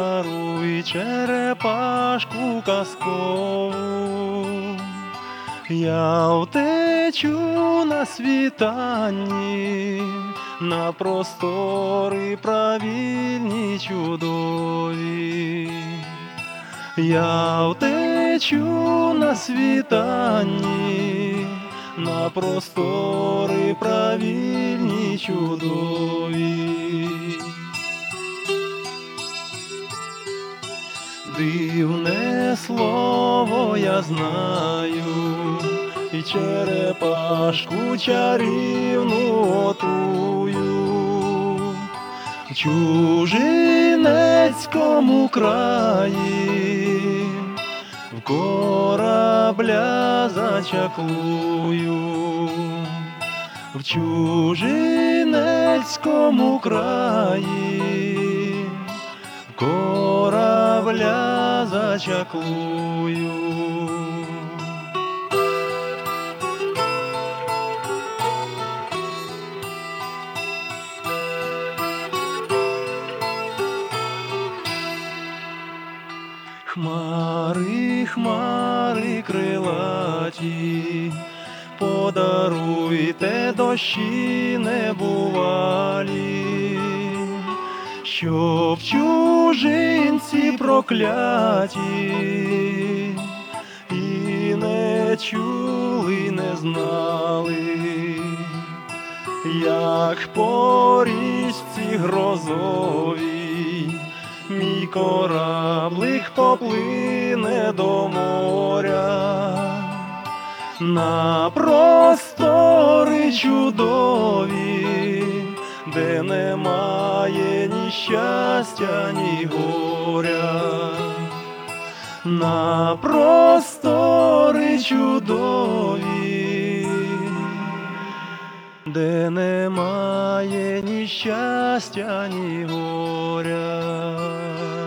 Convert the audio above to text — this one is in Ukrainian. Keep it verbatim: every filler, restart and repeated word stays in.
подаруй черепашку казкову. Я втечу на світанні, на простори правильні чудові. Я втечу на світанні, на простори правильні чудові. Дивне слово я знаю, і черепашку чарівну отую. В чужинецькому краї в корабля зачаклую. В чужинецькому краї в корабля зачаклую. Хмари, хмари крилаті, подаруйте дощі небувалі, щоб чужинці прокляті і не чули, не знали, як по річці грозовій мій кораблик поплине до моря, на простори чудові, де немає ні щастя, ні горя. На простори чудові, де немає ні щастя, ні горя.